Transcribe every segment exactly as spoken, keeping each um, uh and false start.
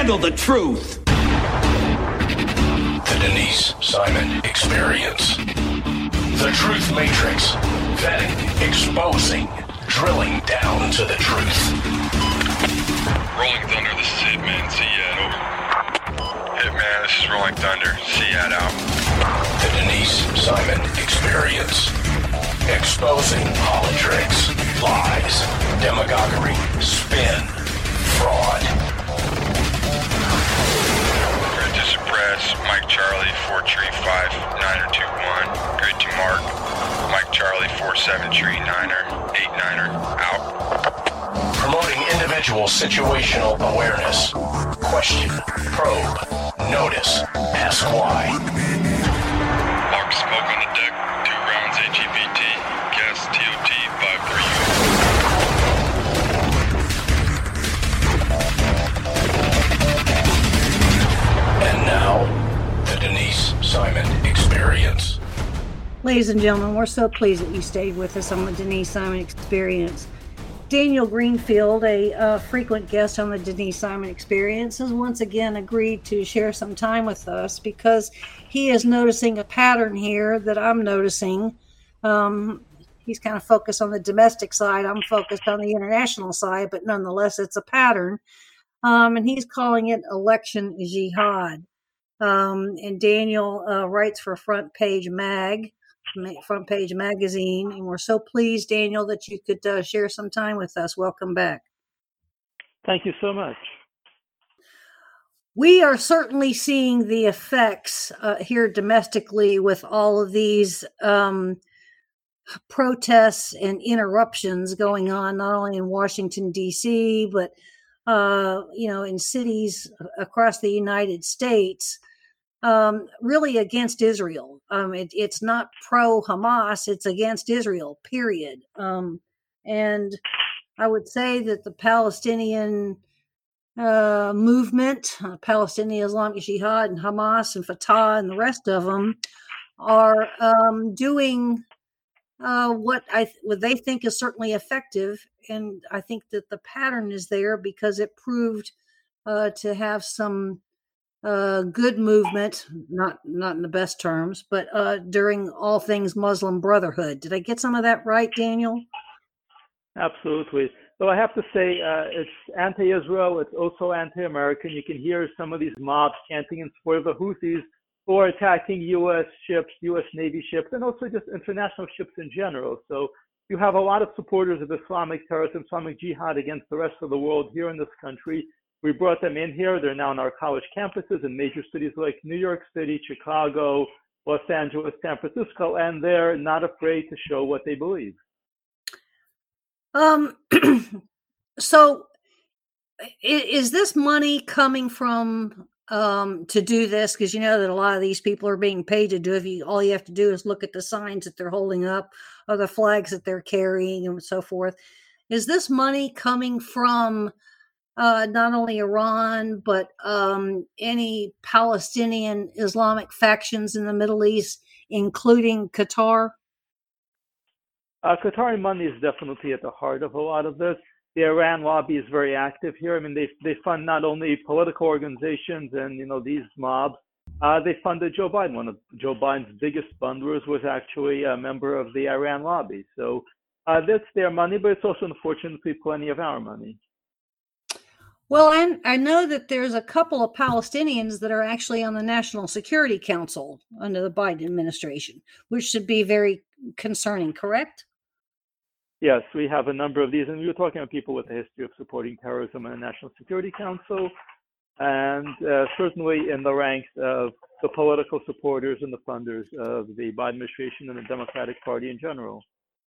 handle the truth. The Denise Simon Experience. The Truth Matrix. Vetting, exposing, drilling down to the truth. Rolling Thunder, this is Hitman. Seat over. Hitman, this is Rolling Thunder. Seat out. The Denise Simon Experience. Exposing politics, lies, demagoguery, spin, fraud. Grid to suppress. Mike Charlie, four tree five, niner two one. Grid to mark. Mike Charlie, four seven tree niner, eight niner, out. Promoting individual situational awareness. Question, probe, notice, ask why. Mark smoke on the deck, two rounds H E V T, gas T O T five three U. And now, the Denise Simon Experience. Ladies and gentlemen, we're so pleased that you stayed with us on the Denise Simon Experience. Daniel Greenfield, a uh, frequent guest on the Denise Simon Experience, has once again agreed to share some time with us because he is noticing a pattern here that I'm noticing. Um, he's kind of focused on the domestic side. I'm focused on the international side, but nonetheless, it's a pattern. Um, and he's calling it election jihad. Um, and Daniel uh, writes for Front Page Mag. Front Page Magazine, and we're so pleased, Daniel, that you could uh, share some time with us. Welcome back. Thank you so much. We are certainly seeing the effects uh, here domestically with all of these um, protests and interruptions going on, not only in Washington, D C, but uh, you know, in cities across the United States. Um, really against Israel. Um, it, it's not pro-Hamas, it's against Israel, period. Um, and I would say that the Palestinian uh, movement, uh, Palestinian Islamic Jihad and Hamas and Fatah and the rest of them are um, doing uh, what I th- what they think is certainly effective. And I think that the pattern is there because it proved uh, to have some Uh, good movement, not not in the best terms, but uh, during all things Muslim Brotherhood. Did I get some of that right, Daniel? Absolutely. Though I have to say, uh, it's anti-Israel, it's also anti-American. You can hear some of these mobs chanting in support of the Houthis who are attacking U S ships, U S Navy ships, and also just international ships in general. So you have a lot of supporters of Islamic terrorism, Islamic Jihad against the rest of the world here in this country. We brought them in here. They're now on our college campuses in major cities like New York City, Chicago, Los Angeles, San Francisco, and they're not afraid to show what they believe. Um. So, is this money coming from um, to do this? Because you know that a lot of these people are being paid to do it. If you, all you have to do is look at the signs that they're holding up, or the flags that they're carrying, and so forth. Is this money coming from Uh, not only Iran, but um, any Palestinian Islamic factions in the Middle East, including Qatar? Uh, Qatari money is definitely at the heart of a lot of this. The Iran lobby is very active here. I mean, they they fund not only political organizations and, you know, these mobs. Uh, they funded Joe Biden. One of Joe Biden's biggest funders was actually a member of the Iran lobby. So uh, that's their money, but it's also, unfortunately, plenty of our money. Well, and I know that there's a couple of Palestinians that are actually on the National Security Council under the Biden administration, which should be very concerning, correct? Yes, we have a number of these, and we were talking about people with a history of supporting terrorism in the National Security Council, and uh, certainly in the ranks of the political supporters and the funders of the Biden administration and the Democratic Party in general.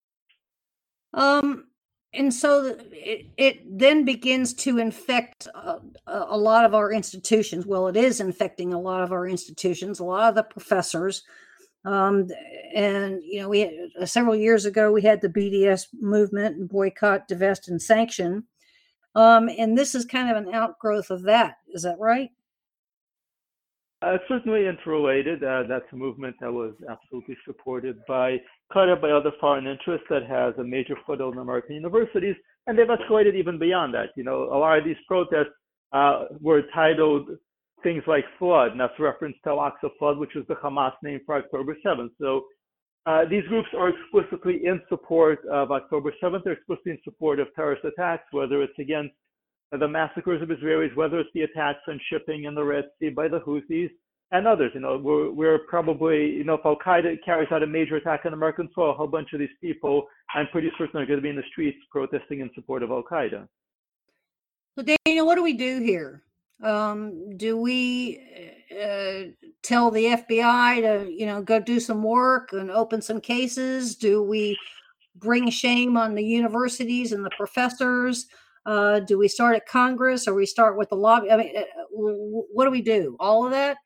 Um. And so it, it then begins to infect uh, a lot of our institutions. Well, it is infecting a lot of our institutions, a lot of the professors. Um, and, you know, we had, uh, several years ago, we had the B D S movement and boycott, divest, and sanction. Um, and this is kind of an outgrowth of that. Is that right? Uh, certainly interrelated. Uh, that's a movement that was absolutely supported by Qatar, by other foreign interests that has a major foothold in American universities, and they've escalated even beyond that. You know, a lot of these protests uh, were titled things like Flood, and that's reference to Al-Aqsa Flood, which is the Hamas name for October seventh. So uh, these groups are explicitly in support of October seventh. They're explicitly in support of terrorist attacks, whether it's against the massacres of Israelis, whether it's the attacks on shipping in the Red Sea by the Houthis and others. You know, we're, we're probably, you know, if Al-Qaeda carries out a major attack on American soil, a whole bunch of these people, I'm pretty certain, are going to be in the streets protesting in support of Al-Qaeda. So, Daniel, what do we do here? Um, do we uh, tell the F B I to, you know, go do some work and open some cases? Do we bring shame on the universities and the professors? Uh, do we start at Congress, or we start with the lobby? I mean, uh, what do we do? All of that?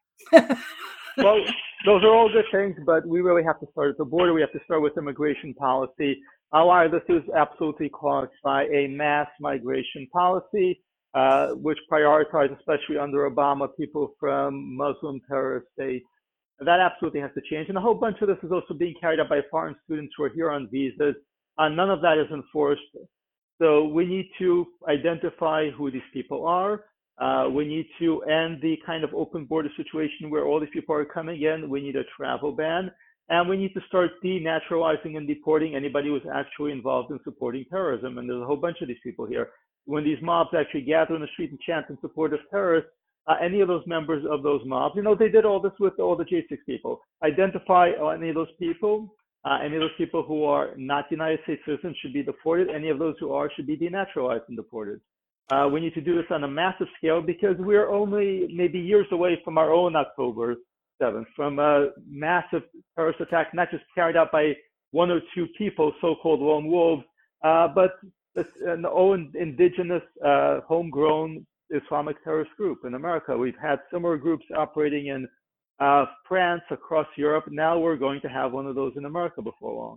Well, those are all good things, but we really have to start at the border. We have to start with immigration policy. A lot of this is absolutely caused by a mass migration policy, uh, which prioritized, especially under Obama, people from Muslim terrorist states. That absolutely has to change. And a whole bunch of this is also being carried out by foreign students who are here on visas. Uh, none of that is enforced. So we need to identify who these people are. Uh, we need to end the kind of open border situation where all these people are coming in. We need a travel ban. And we need to start denaturalizing and deporting anybody who's actually involved in supporting terrorism. And there's a whole bunch of these people here. When these mobs actually gather in the street and chant in support of terrorists, uh, any of those members of those mobs, you know, they did all this with all the J six people. Identify any of those people. Uh, any of those people who are not United States citizens should be deported. Any of those who are should be denaturalized and deported. Uh, we need to do this on a massive scale because we're only maybe years away from our own October seventh, from a massive terrorist attack, not just carried out by one or two people, so-called lone wolves, uh, but an own indigenous, uh, homegrown Islamic terrorist group in America. We've had similar groups operating in uh, France, across Europe. Now we're going to have one of those in America before long.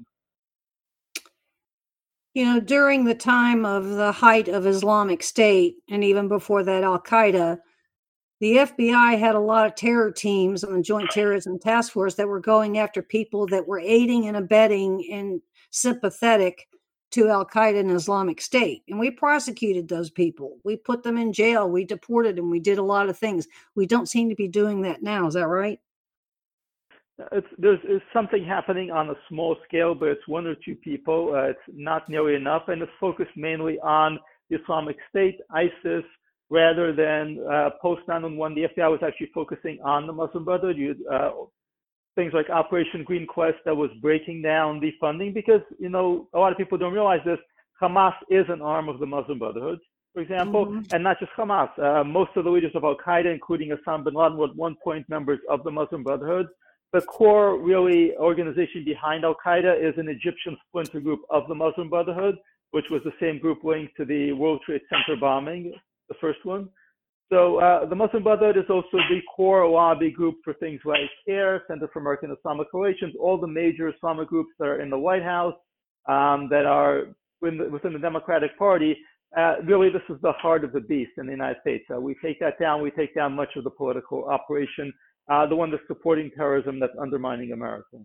You know, during the time of the height of Islamic State, and even before that, Al-Qaeda, the F B I had a lot of terror teams on the Joint Terrorism Task Force that were going after people that were aiding and abetting and sympathetic to Al-Qaeda and Islamic State. And we prosecuted those people. We put them in jail. We deported them. We did a lot of things. We don't seem to be doing that now. Is that right? It's, there's, there's something happening on a small scale, but it's one or two people. Uh, it's not nearly enough, and it's focused mainly on the Islamic State, ISIS, rather than uh, post nine one one. The F B I was actually focusing on the Muslim Brotherhood. You, uh, things like Operation Green Quest that was breaking down the funding because, you know, a lot of people don't realize this. Hamas is an arm of the Muslim Brotherhood, for example, mm-hmm. and not just Hamas. Uh, most of the leaders of Al-Qaeda, including Osama bin Laden, were at one point members of the Muslim Brotherhood. The core, really, organization behind Al-Qaeda is an Egyptian splinter group of the Muslim Brotherhood, which was the same group linked to the World Trade Center bombing, the first one. So uh, the Muslim Brotherhood is also the core lobby group for things like CARE, Center for American Islamic Relations, all the major Islamic groups that are in the White House, um, that are within the, within the Democratic Party. Uh, really, this is the heart of the beast in the United States. Uh, we take that down. We take down much of the political operation. Uh, the one that's supporting terrorism, that's undermining America.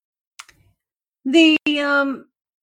The, um,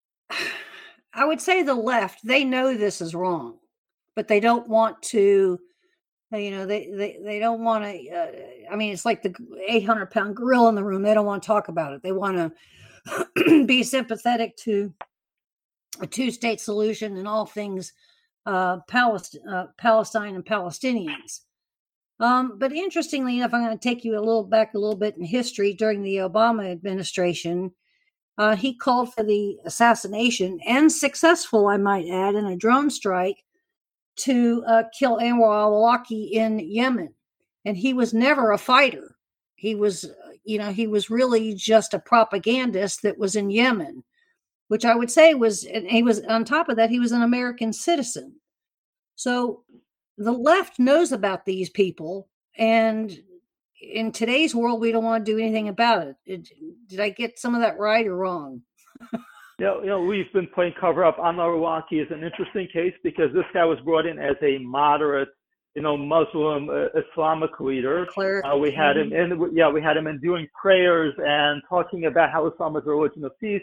I would say the left, they know this is wrong, but they don't want to, you know, they, they, they don't want to, uh, I mean, it's like the eight hundred pound gorilla in the room. They don't want to talk about it. They want to be sympathetic to a two-state solution and all things uh, Palest- uh, Palestine and Palestinians. Um, but interestingly enough, I'm going to take you a little back a little bit in history. During the Obama administration, uh, he called for the assassination, and successful, I might add, in a drone strike to uh, kill Anwar al-Awlaki in Yemen. And he was never a fighter. He was, you know, he was really just a propagandist that was in Yemen, which I would say was, and he was, on top of that, he was an American citizen. So the left knows about these people, and in today's world, we don't want to do anything about it. Did, did I get some of that right or wrong? Yeah, you know, we've been playing cover up. Anwar al-Awlaki is an interesting case because this guy was brought in as a moderate, you know, Muslim uh, Islamic leader. Uh, we had him in, yeah, we had him in doing prayers and talking about how Islam is a religion of peace.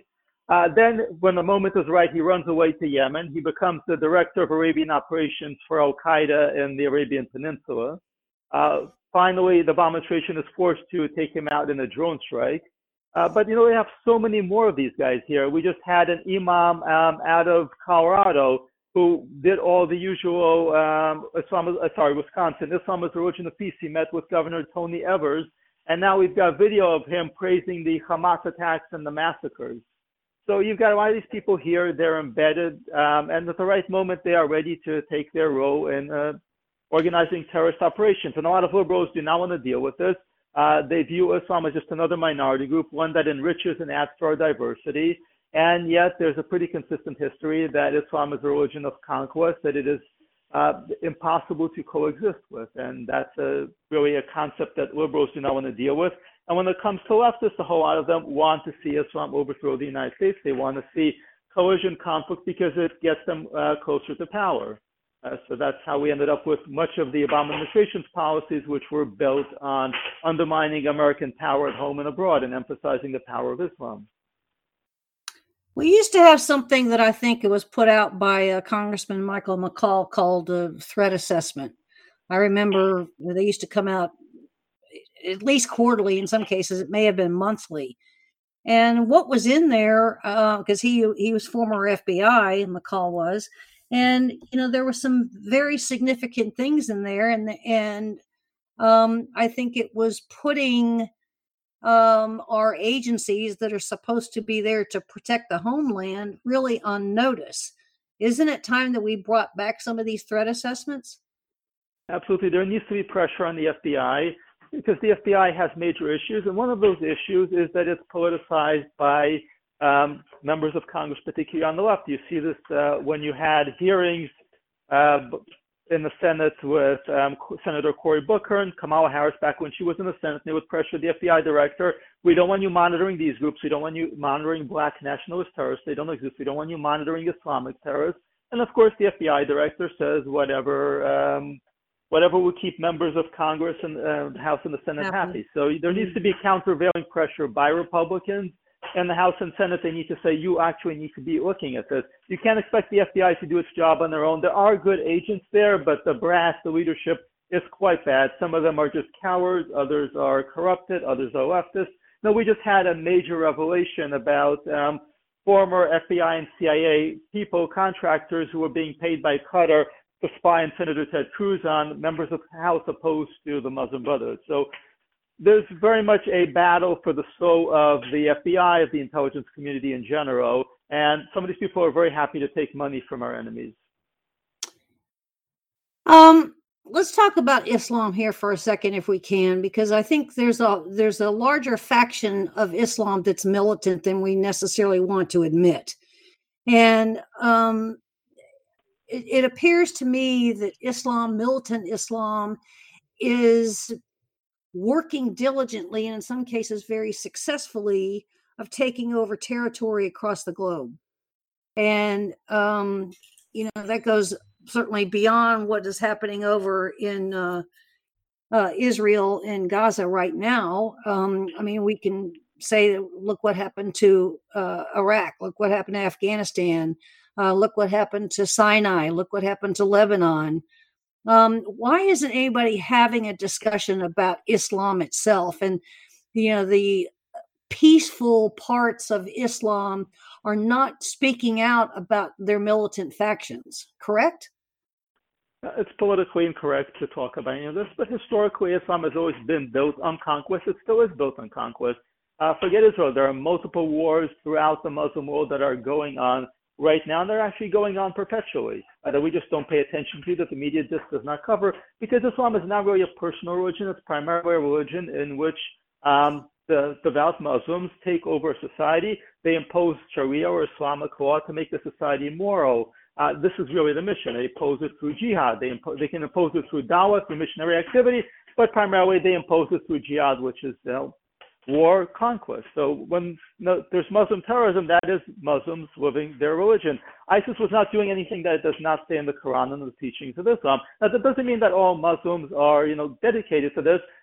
Uh, then, when the moment is right, he runs away to Yemen. He becomes the director of Arabian operations for Al-Qaeda in the Arabian Peninsula. Uh, finally, the Obama administration is forced to take him out in a drone strike. Uh, but, you know, we have so many more of these guys here. We just had an imam um, out of Colorado who did all the usual, um, Islam, uh, sorry, Wisconsin, Islam is the religion of peace. He met with Governor Tony Evers. And now we've got video of him praising the Hamas attacks and the massacres. So you've got a lot of these people here, they're embedded, um, and at the right moment, they are ready to take their role in uh, organizing terrorist operations. And a lot of liberals do not want to deal with this. Uh, they view Islam as just another minority group, one that enriches and adds to our diversity. And yet there's a pretty consistent history that Islam is a religion of conquest, that it is uh, impossible to coexist with. And that's a, really a concept that liberals do not want to deal with. And when it comes to leftists, a whole lot of them want to see Islam overthrow the United States. They want to see coalition conflict because it gets them uh, closer to power. Uh, so that's how we ended up with much of the Obama administration's policies, which were built on undermining American power at home and abroad and emphasizing the power of Islam. We used to have something that I think it was put out by uh, Congressman Michael McCaul called a threat assessment. I remember they used to come out at least quarterly. In some cases, it may have been monthly. And what was in there, because uh, he he was former F B I, McCall was, and you know there were some very significant things in there, and and um, I think it was putting um, our agencies that are supposed to be there to protect the homeland really on notice. Isn't it time that we brought back some of these threat assessments? Absolutely, there needs to be pressure on the F B I, because the F B I has major issues, and one of those issues is that it's politicized by um, members of Congress, particularly on the left. You see this uh, when you had hearings uh, in the Senate with um, Senator Cory Booker and Kamala Harris back when she was in the Senate. They would pressure the F B I director. We don't want you monitoring these groups. We don't want you monitoring black nationalist terrorists. They don't exist. We don't want you monitoring Islamic terrorists. And of course, the F B I director says whatever um, whatever will keep members of Congress and uh, the House and the Senate happy. happy. So there needs to be countervailing pressure by Republicans in the House and Senate. They need to say, you actually need to be looking at this. You can't expect the F B I to do its job on their own. There are good agents there, but the brass, the leadership is quite bad. Some of them are just cowards. Others are corrupted. Others are leftists. No, we just had a major revelation about um, former F B I and C I A people, contractors who were being paid by Qatar to spy on Senator Ted Cruz on members of the House opposed to the Muslim Brotherhood. So there's very much a battle for the soul of the F B I, of the intelligence community in general, and some of these people are very happy to take money from our enemies. Um, let's talk about Islam here for a second, if we can, because I think there's a there's a larger faction of Islam that's militant than we necessarily want to admit, and um. It, it appears to me that Islam, militant Islam, is working diligently and in some cases very successfully of taking over territory across the globe. And, um, you know, that goes certainly beyond what is happening over in uh, uh, Israel and Gaza right now. Um, I mean, we can say, look what happened to uh, Iraq, look what happened to Afghanistan. Uh, look what happened to Sinai. Look what happened to Lebanon. Um, why isn't anybody having a discussion about Islam itself? And, you know, the peaceful parts of Islam are not speaking out about their militant factions, correct? It's politically incorrect to talk about any of this, but historically Islam has always been built on conquest. It still is built on conquest. Uh, forget Israel. There are multiple wars throughout the Muslim world that are going on right now, and they're actually going on perpetually, uh, that we just don't pay attention to, that the media just does not cover, because Islam is not really a personal religion. It's primarily a religion in which um, the devout Muslims take over society. They impose Sharia or Islamic law to make the society moral. Uh, this is really the mission. They impose it through jihad. They, impo- they can impose it through dawah, through missionary activity, but primarily they impose it through jihad, which is, you know, war, conquest. So when no, there's Muslim terrorism, that is Muslims living their religion. ISIS was not doing anything that does not stay in the Quran and the teachings of Islam. Now, that doesn't mean that all Muslims are, you know, dedicated to this.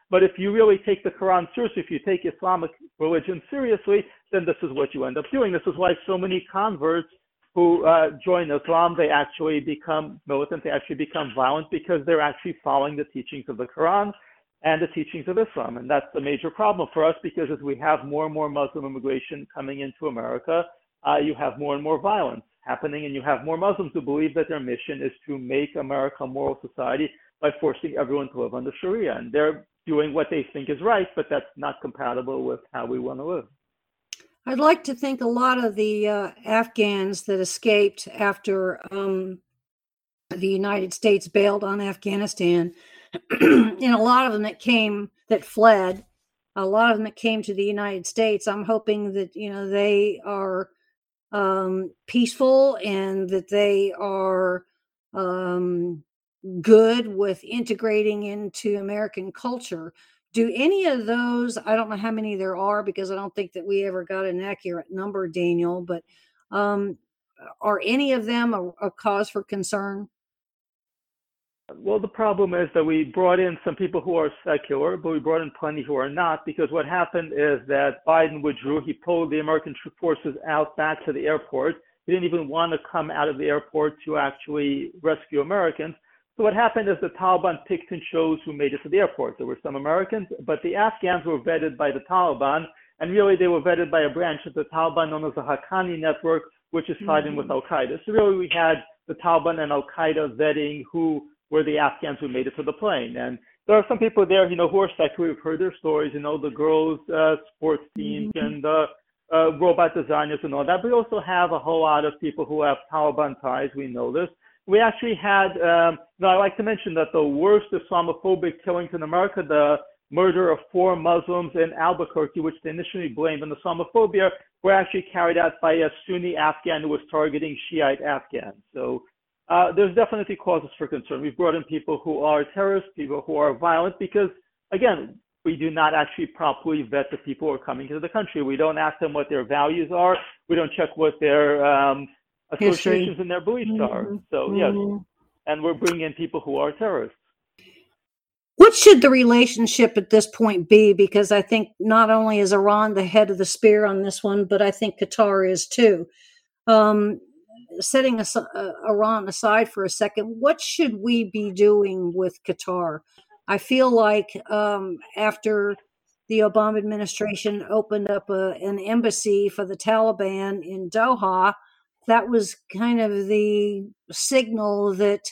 But if you really take the Quran seriously, if you take Islamic religion seriously, then this is what you end up doing. This is why so many converts who uh, join Islam, they actually become militant, they actually become violent because they're actually following the teachings of the Quran and the teachings of Islam. And that's a major problem for us because as we have more and more Muslim immigration coming into America, uh, you have more and more violence happening, and you have more Muslims who believe that their mission is to make America a moral society by forcing everyone to live under Sharia. And they're doing what they think is right, but that's not compatible with how we want to live. I'd like to think a lot of the uh, Afghans that escaped after um, the United States bailed on Afghanistan, and a lot of them that came, that fled, a lot of them that came to the United States, I'm hoping that, you know, they are um, peaceful and that they are um, good with integrating into American culture. Do any of those, I don't know how many there are because I don't think that we ever got an accurate number, Daniel, but um, are any of them a, a cause for concern? Well, the problem is that we brought in some people who are secular, but we brought in plenty who are not, because what happened is that Biden withdrew. He pulled the American forces out back to the airport. He didn't even want to come out of the airport to actually rescue Americans. So what happened is the Taliban picked and chose who made it to the airport. There were some Americans, but the Afghans were vetted by the Taliban, and really they were vetted by a branch of the Taliban known as the Haqqani Network, which is tied in with Al-Qaeda. So really we had the Taliban and Al-Qaeda vetting who were the Afghans who made it to the plane. And there are some people there, you know, who are secular. We've heard their stories, you know, the girls' uh, sports teams mm-hmm. and the uh, robot designers and all that. But we also have a whole lot of people who have Taliban ties. We know this. We actually had, um, you know, I like to mention that the worst Islamophobic killings in America, the murder of four Muslims in Albuquerque, which they initially blamed on Islamophobia, were actually carried out by a Sunni Afghan who was targeting Shiite Afghans. So uh, there's definitely causes for concern. We've brought in people who are terrorists, people who are violent, because, again, we do not actually properly vet the people who are coming into the country. We don't ask them what their values are. We don't check what their um, associations History. and their beliefs mm-hmm. are. So, yes, mm-hmm. and we're bringing in people who are terrorists. What should the relationship at this point be? Because I think not only is Iran the head of the spear on this one, but I think Qatar is too. Um, setting as- uh, Iran aside for a second, what should we be doing with Qatar? I feel like um, after the Obama administration opened up a, an embassy for the Taliban in Doha, that was kind of the signal that,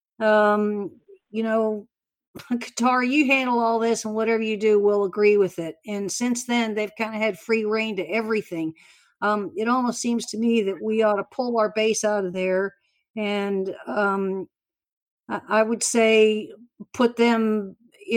um, you know, Qatar, you handle all this and whatever you do, we'll agree with it. And since then, they've kind of had free reign to everything. Um, it almost seems to me that we ought to pull our base out of there and um, I, I would say put them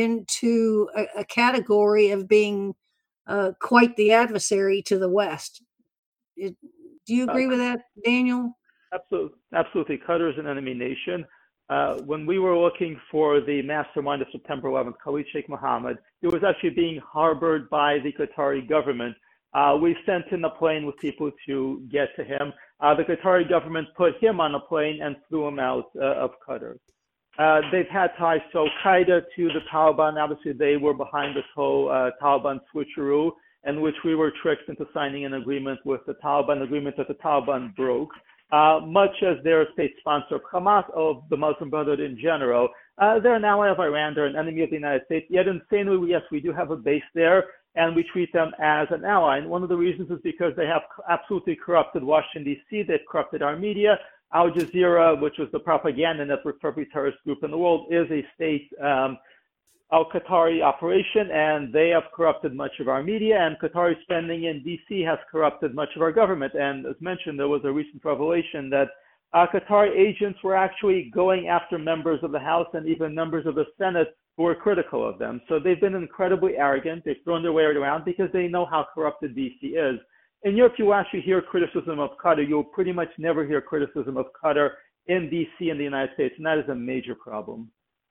into a, a category of being uh, quite the adversary to the West. It, do you agree uh, with that, Daniel? Absolutely. Absolutely. Qatar is an enemy nation. Uh, when we were looking for the mastermind of September eleventh, Khalid Sheikh Mohammed, he was actually being harbored by the Qatari government. Uh, we sent in a plane with people to get to him. Uh, the Qatari government put him on a plane and flew him out uh, of Qatar. Uh, they've had ties to Al-Qaeda, to the Taliban. Obviously, they were behind this whole uh, Taliban switcheroo, in which we were tricked into signing an agreement with the Taliban, agreement that the Taliban broke. Uh, much as their state sponsor of Hamas, of the Muslim Brotherhood in general, uh, they're an ally of Iran, they're an enemy of the United States. Yet insanely, yes, we do have a base there, and we treat them as an ally. And one of the reasons is because they have absolutely corrupted Washington, D C. They've corrupted our media. Al Jazeera, which was the propaganda network for every terrorist group in the world, is a state um, Al-Qatari operation, and they have corrupted much of our media, and Qatari spending in D C has corrupted much of our government. And as mentioned, there was a recent revelation that uh, Qatari agents were actually going after members of the House and even members of the Senate who were critical of them. So they've been incredibly arrogant. They've thrown their weight around because they know how corrupted D C is. In Europe, you actually hear criticism of Qatar. You'll pretty much never hear criticism of Qatar in D C in the United States, and that is a major problem.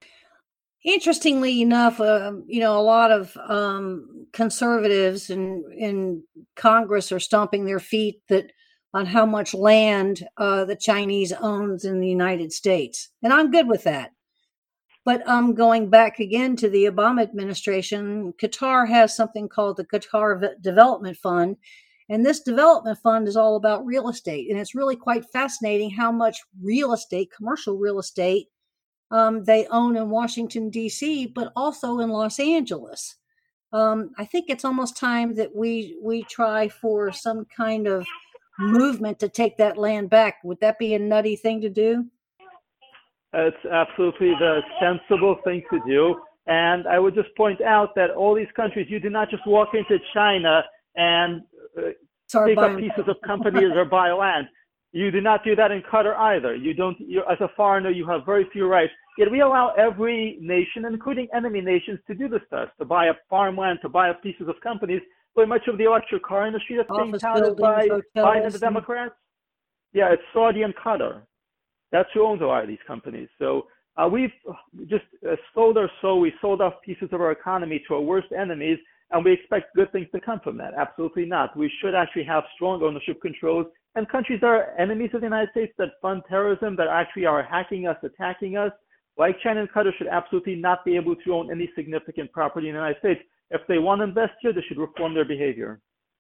Interestingly enough, uh, you know, a lot of um, conservatives in, in Congress are stomping their feet that on how much land uh, the Chinese owns in the United States. And I'm good with that. But um, going back again to the Obama administration, Qatar has something called the Qatar Development Fund. And this development fund is all about real estate. And it's really quite fascinating how much real estate, commercial real estate, um, they own in Washington, D C, but also in Los Angeles. Um, I think it's almost time that we we try for some kind of movement to take that land back. Would that be a nutty thing to do? It's absolutely the sensible thing to do. And I would just point out that all these countries, you do not just walk into China and uh, take up pieces of companies or buy land. You do not do that in Qatar either. You don't, you, as a foreigner, you have very few rights. Yet we allow every nation, including enemy nations, to do this to us, to buy up farmland, to buy up pieces of companies. But much of the electric car industry that's being touted by Biden and the Democrats, yeah, it's Saudi and Qatar. That's who owns a lot of these companies. So uh, we've just uh, sold our soul. We sold off pieces of our economy to our worst enemies, and we expect good things to come from that. Absolutely not. We should actually have strong ownership controls. And countries that are enemies of the United States, that fund terrorism, that actually are hacking us, attacking us, like China and Qatar, should absolutely not be able to own any significant property in the United States. If they want to invest here, they should reform their behavior.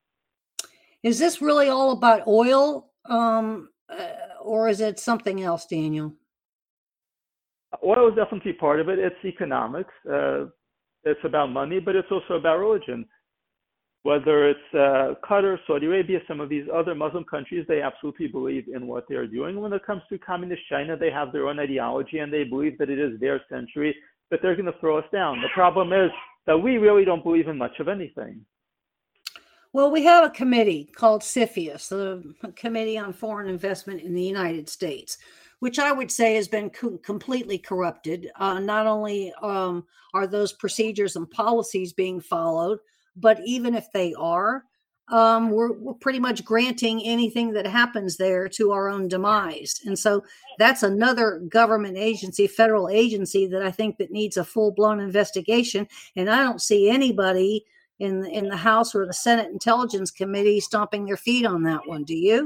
Is this really all about oil, um, uh, or is it something else, Daniel? Oil is definitely part of it. It's economics. Uh, it's about money, but it's also about religion. Whether it's uh, Qatar, Saudi Arabia, some of these other Muslim countries, they absolutely believe in what they're doing. When it comes to communist China, they have their own ideology, and they believe that it is their century, that they're going to throw us down. The problem is that we really don't believe in much of anything. Well, we have a committee called CFIUS, the Committee on Foreign Investment in the United States, which I would say has been co- completely corrupted. Uh, not only um, are those procedures and policies being followed, but even if they are, um, we're, we're pretty much granting anything that happens there to our own demise. And so that's another government agency, federal agency, that I think that needs a full-blown investigation. And I don't see anybody in, in the House or the Senate Intelligence Committee stomping their feet on that one. Do you?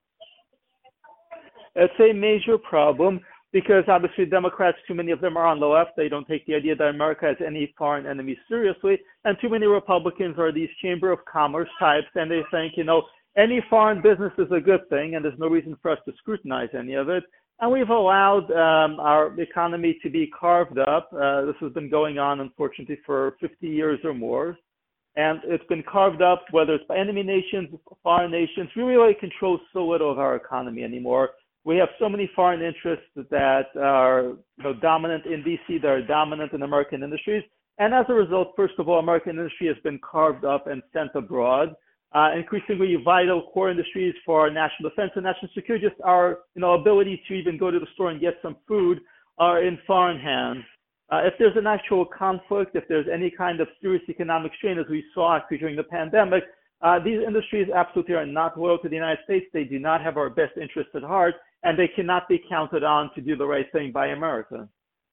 It's a major problem because obviously Democrats, too many of them are on the left. They don't take the idea that America has any foreign enemies seriously. And too many Republicans are these Chamber of Commerce types, and they think, you know, any foreign business is a good thing, and there's no reason for us to scrutinize any of it. And we've allowed um, our economy to be carved up. Uh, this has been going on, unfortunately, for fifty years or more. And it's been carved up, whether it's by enemy nations, foreign nations. We really control so little of our economy anymore. We have so many foreign interests that are, you know, dominant in D C, that are dominant in American industries. And as a result, first of all, American industry has been carved up and sent abroad. Uh, increasingly vital core industries for our national defense and national security, just our, you know, ability to even go to the store and get some food, are in foreign hands. Uh, if there's an actual conflict, if there's any kind of serious economic strain, as we saw actually during the pandemic, uh, these industries absolutely are not loyal to the United States. They do not have our best interests at heart, and they cannot be counted on to do the right thing by America.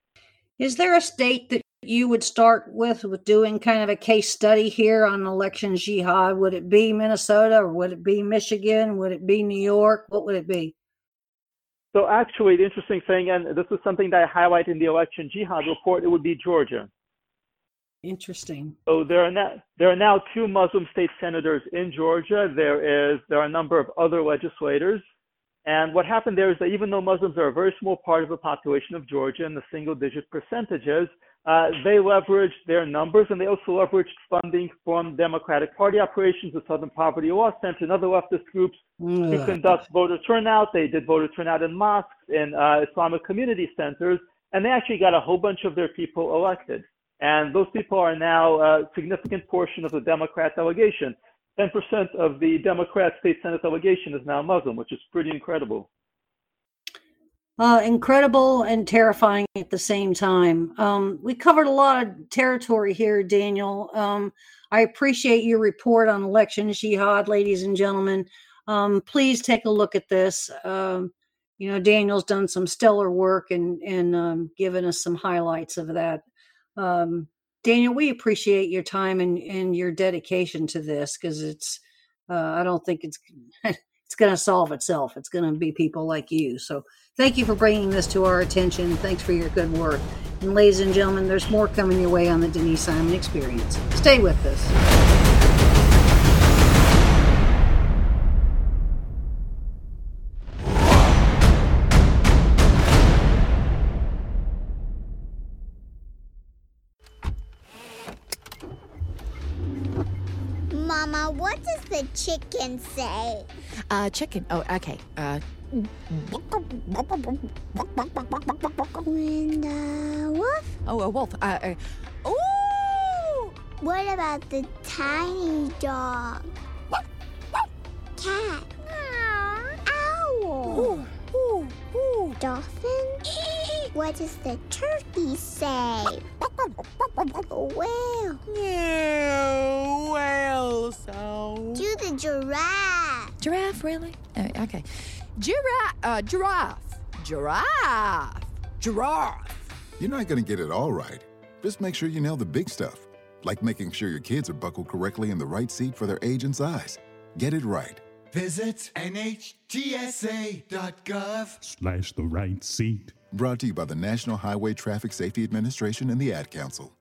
Is there a state that you would start with, with doing kind of a case study here on election jihad? Would it be Minnesota, or would it be Michigan? Would it be New York? What would it be? So actually, the interesting thing, and this is something that I highlight in the election jihad report, it would be Georgia. Interesting. So there are now there are now two Muslim state senators in Georgia. There is there are a number of other legislators. And what happened there is that even though Muslims are a very small part of the population of Georgia in the single-digit percentages, uh, they leveraged their numbers, and they also leveraged funding from Democratic Party operations, the Southern Poverty Law Center, and other leftist groups Ugh. to conduct voter turnout. They did voter turnout in mosques, in uh, Islamic community centers, and they actually got a whole bunch of their people elected. And those people are now a significant portion of the Democrat delegation. ten percent of the Democrat state Senate delegation is now Muslim, which is pretty incredible. Uh, incredible and terrifying at the same time. Um, we covered a lot of territory here, Daniel. Um, I appreciate your report on election jihad, ladies and gentlemen. Um, please take a look at this. Um, you know, Daniel's done some stellar work and, and um, given us some highlights of that. Um, Daniel, we appreciate your time and, and your dedication to this, because it's, uh, I don't think it's, it's going to solve itself. It's going to be people like you. So thank you for bringing this to our attention. Thanks for your good work. And ladies and gentlemen, there's more coming your way on the Denise Simon Experience. Stay with us. Mama, what does the chicken say? Uh, chicken. Oh, okay. Uh. And uh, wolf? Oh, a wolf. Uh. uh oh. What about the tiny dog? Cat? Owl? Ooh, ooh, ooh. Dolphin? What does the turkey say? Whale? Yeah, whale sound. Do the giraffe? Giraffe, really? Uh, okay. Giraffe. Uh, giraffe. Giraffe. Giraffe. You're not going to get it all right. Just make sure you nail the big stuff, like making sure your kids are buckled correctly in the right seat for their age and size. Get it right. Visit N H T S A dot gov slash the right seat. Brought to you by the National Highway Traffic Safety Administration and the Ad Council.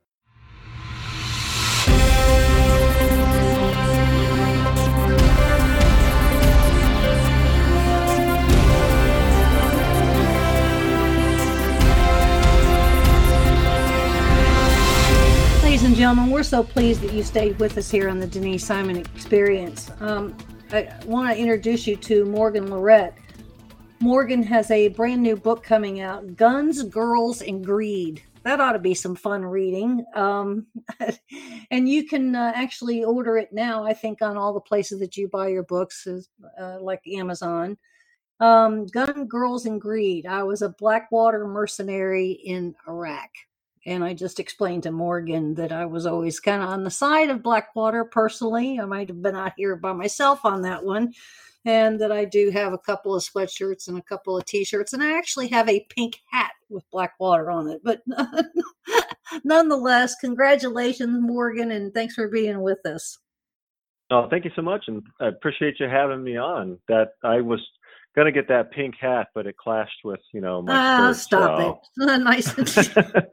Ladies and gentlemen, we're so pleased that you stayed with us here on the Denise Simon Experience. Um, I want to introduce you to Morgan Lorette. Morgan has a brand new book coming out, Guns, Girls, and Greed. That ought to be some fun reading. Um, and you can uh, actually order it now, I think, on all the places that you buy your books, uh, like Amazon. Um, Gun, Girls, and Greed. I was a Blackwater mercenary in Iraq. And I just explained to Morgan that I was always kind of on the side of Blackwater personally. I might have been out here by myself on that one. And that I do have a couple of sweatshirts and a couple of T-shirts. And I actually have a pink hat with Blackwater on it. But nonetheless, congratulations, Morgan, and thanks for being with us. Oh, thank you so much. And I appreciate you having me on. That I was going to get that pink hat, but it clashed with, you know, my Ah, skirt, stop so. it. Nice.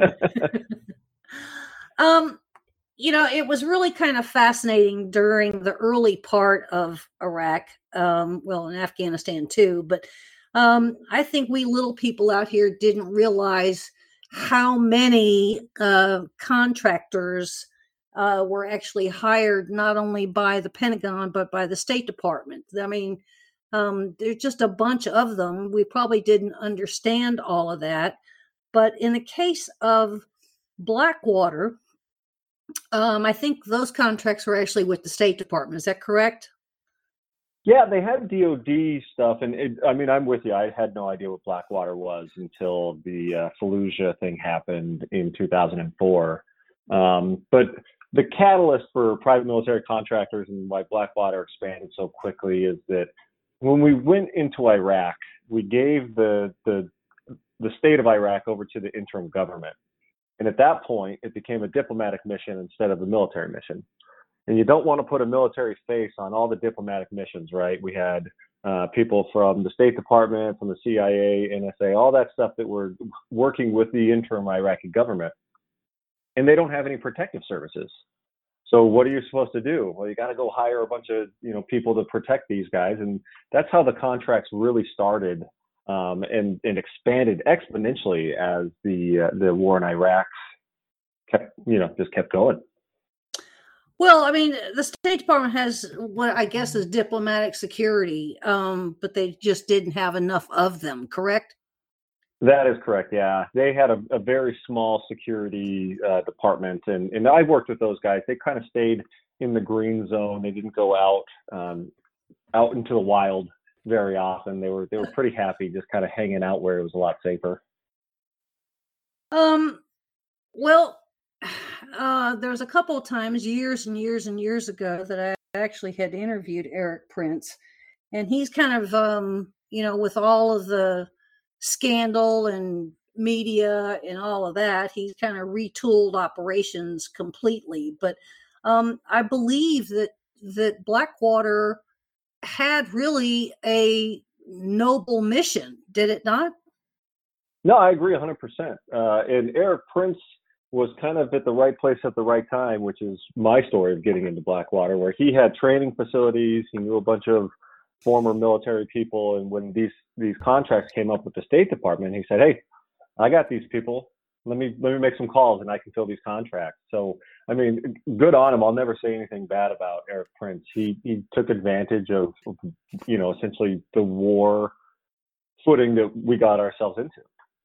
um, you know, it was really kind of fascinating during the early part of Iraq, um, well, in Afghanistan too, but um, I think we little people out here didn't realize how many uh, contractors uh, were actually hired not only by the Pentagon, but by the State Department. I mean, um, there's just a bunch of them. We probably didn't understand all of that. But in the case of Blackwater, Um, I think those contracts were actually with the State Department. Is that correct? Yeah, they had D O D stuff, and it, I mean, I'm with you. I had no idea what Blackwater was until the uh, Fallujah thing happened in two thousand four. Um, but the catalyst for private military contractors and why Blackwater expanded so quickly is that when we went into Iraq, we gave the the the state of Iraq over to the interim government. And at that point, it became a diplomatic mission instead of a military mission. And you don't want to put a military face on all the diplomatic missions, right? We had uh, people from the State Department, from the C I A, N S A, all that stuff that were working with the interim Iraqi government. And they don't have any protective services. So what are you supposed to do? Well, you got to go hire a bunch of, you know, people to protect these guys. And that's how the contracts really started. Um, and, and expanded exponentially as the uh, the war in Iraq kept, you know, just kept going. Well, I mean, the State Department has what I guess is diplomatic security, um, but they just didn't have enough of them, correct? That is correct, yeah. They had a, a very small security uh, department, and, and I worked with those guys. They kind of stayed in the green zone. They didn't go out um, out into the wild very often. They were they were pretty happy just kind of hanging out where it was a lot safer. Um, well, uh, there was a couple of times, years and years and years ago, that I actually had interviewed Erik Prince, and he's kind of, um, you know, with all of the scandal and media and all of that, he's kind of retooled operations completely. But um, I believe that that Blackwater had really a noble mission, did it not? No, I agree one hundred percent. Uh, and Eric Prince was kind of at the right place at the right time, which is my story of getting into Blackwater, where he had training facilities. He knew a bunch of former military people. And when these, these contracts came up with the State Department, he said, hey, I got these people. Let me, let me make some calls and I can fill these contracts. So, I mean, good on him. I'll never say anything bad about Eric Prince. He, he took advantage of, of, you know, essentially the war footing that we got ourselves into.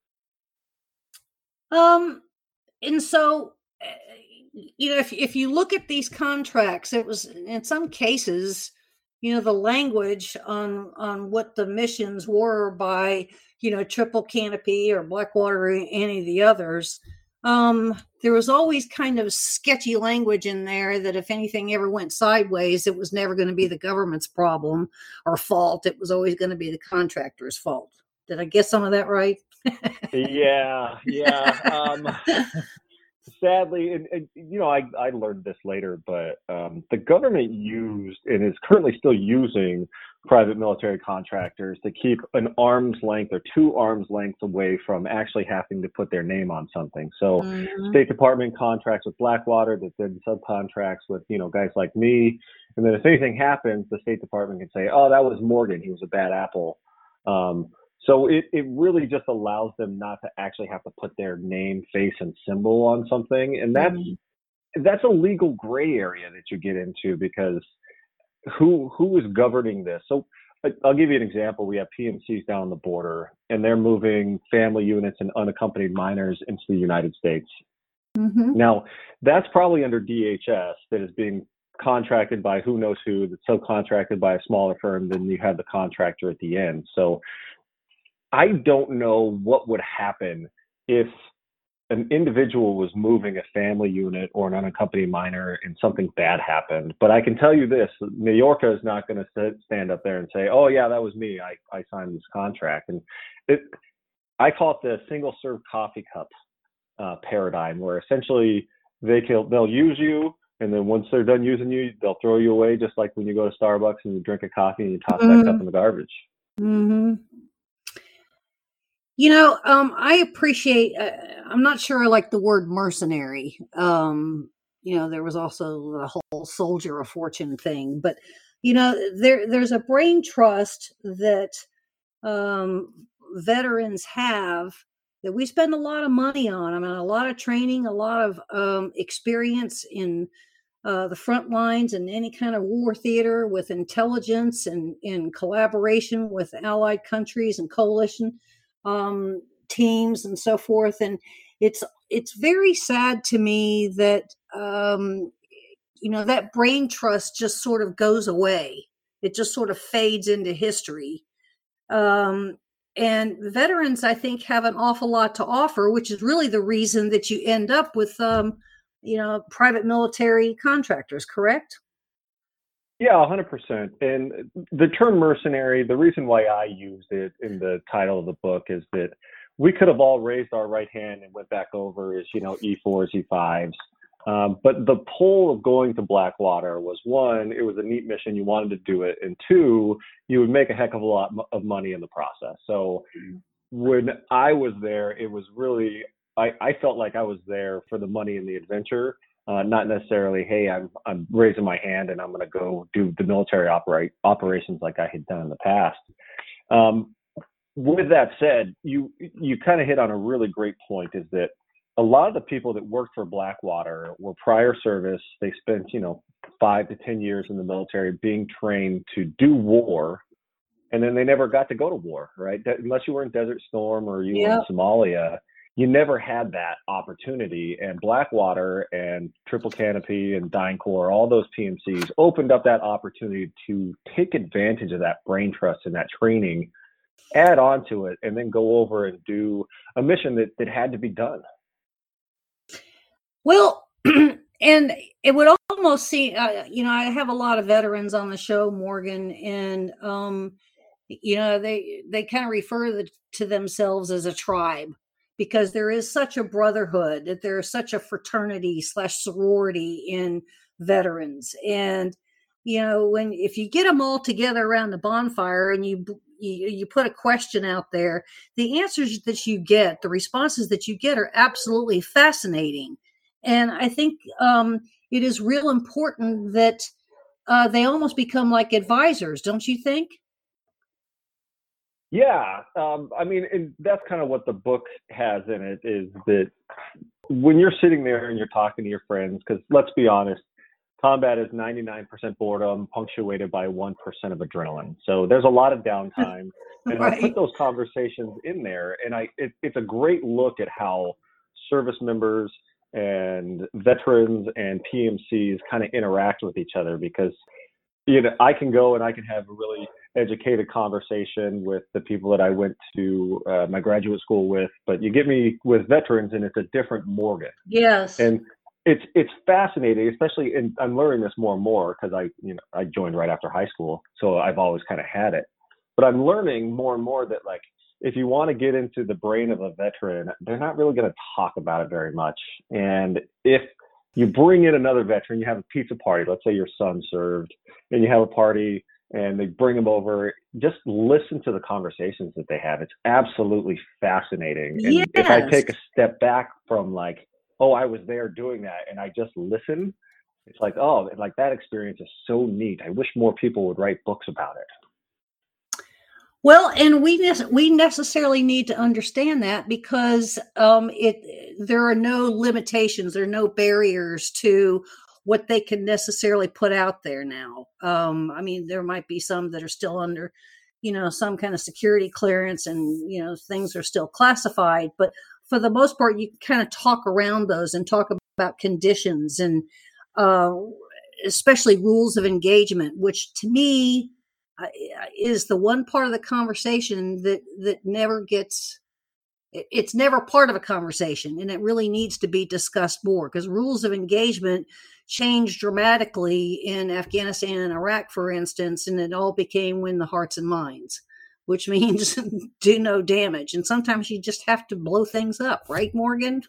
Um, and so, you know, if if you look at these contracts, it was in some cases, you know, the language on on what the missions were by, you know, Triple Canopy or Blackwater or any of the others. Um, there was always kind of sketchy language in there that if anything ever went sideways, it was never going to be the government's problem or fault. It was always going to be the contractor's fault. Did I get some of that right? yeah, yeah. Um, sadly, and, and, you know, I, I learned this later, but um, the government used and is currently still using private military contractors to keep an arm's length or two arms lengths away from actually having to put their name on something. So mm-hmm. State Department contracts with Blackwater that did subcontracts with, you know, guys like me. And then if anything happens, the State Department can say, oh, that was Morgan. He was a bad apple. Um, So it, it really just allows them not to actually have to put their name, face, and symbol on something. And that's, mm-hmm. that's a legal gray area that you get into, because who who is governing this? So I'll give you an example. We have P M Cs down on the border, and they're moving family units and unaccompanied minors into the United States. Mm-hmm. Now, that's probably under D H S that is being contracted by who knows who, that's subcontracted by a smaller firm, then you have the contractor at the end. So I don't know what would happen if an individual was moving a family unit or an unaccompanied minor and something bad happened. But I can tell you this, New Yorker is not going to stand up there and say, oh, yeah, that was me. I, I signed this contract. And it, I call it the single serve coffee cup uh, paradigm, where essentially they can, they'll use you. And then once they're done using you, they'll throw you away, just like when you go to Starbucks and you drink a coffee and you toss mm-hmm. that cup in the garbage. Mm-hmm. You know, um, I appreciate, uh, I'm not sure I like the word mercenary. Um, you know, there was also the whole soldier of fortune thing, but, you know, there there's a brain trust that um, veterans have that we spend a lot of money on. I mean, a lot of training, a lot of um, experience in uh, the front lines and any kind of war theater with intelligence and in collaboration with allied countries and coalition um, teams and so forth. And it's, it's very sad to me that, um, you know, that brain trust just sort of goes away. It just sort of fades into history. Um, and veterans, I think, have an awful lot to offer, which is really the reason that you end up with, um, you know, private military contractors, correct? Yeah, one hundred percent. And the term mercenary, the reason why I used it in the title of the book is that we could have all raised our right hand and went back over as, you know, E fours, E fives. Um, but the pull of going to Blackwater was, one, it was a neat mission, you wanted to do it, and two, you would make a heck of a lot of money in the process. So when I was there, it was really, I, I felt like I was there for the money and the adventure. Uh, not necessarily, hey, I'm I'm raising my hand and I'm going to go do the military operate operations like I had done in the past. Um, with that said, you you kind of hit on a really great point, is that a lot of the people that worked for Blackwater were prior service. They spent, you know, five to ten years in the military being trained to do war, and then they never got to go to war, right? That, unless you were in Desert Storm or you yep. were in Somalia, you never had that opportunity. And Blackwater and Triple Canopy and DynCorp, all those P M Cs opened up that opportunity to take advantage of that brain trust and that training, add on to it, and then go over and do a mission that, that had to be done. Well, and it would almost seem, uh, you know, I have a lot of veterans on the show, Morgan, and, um, you know, they, they kind of refer the, to themselves as a tribe, because there is such a brotherhood, that there is such a fraternity slash sorority in veterans. And, you know, when, if you get them all together around the bonfire and you, you, you put a question out there, the answers that you get, the responses that you get are absolutely fascinating. And I think um, it is real important that uh, they almost become like advisors, don't you think? Yeah. Um, I mean, and that's kind of what the book has in it, is that when you're sitting there and you're talking to your friends, because let's be honest, combat is ninety-nine percent boredom punctuated by one percent of adrenaline. So there's a lot of downtime. And right. I put those conversations in there, and I it, it's a great look at how service members and veterans and P M Cs kind of interact with each other, because you know, I can go and I can have a really educated conversation with the people that I went to uh, my graduate school with, but you get me with veterans and it's a different Morgan. Yes. And it's it's fascinating, especially, and I'm learning this more and more because I you know I joined right after high school, so I've always kind of had it. But I'm learning more and more that, like, if you want to get into the brain of a veteran, they're not really going to talk about it very much. And if you bring in another veteran, you have a pizza party, let's say your son served, and you have a party and they bring them over, just listen to the conversations that they have. It's absolutely fascinating. And yes. if I take a step back from, like, oh, I was there doing that, and I just listen, it's like, oh, like, that experience is so neat. I wish more people would write books about it. Well, and we ne- we necessarily need to understand that, because um, it there are no limitations, there are no barriers to what they can necessarily put out there now. Um, I mean, there might be some that are still under, you know, some kind of security clearance, and you know, things are still classified. But for the most part, you can kind of talk around those and talk about conditions and uh, especially rules of engagement, which to me is the one part of the conversation that that never gets, it's never part of a conversation, and it really needs to be discussed more, because rules of engagement changed dramatically in Afghanistan and Iraq, for instance, and it all became win the hearts and minds, which means do no damage. And sometimes you just have to blow things up, right, Morgan?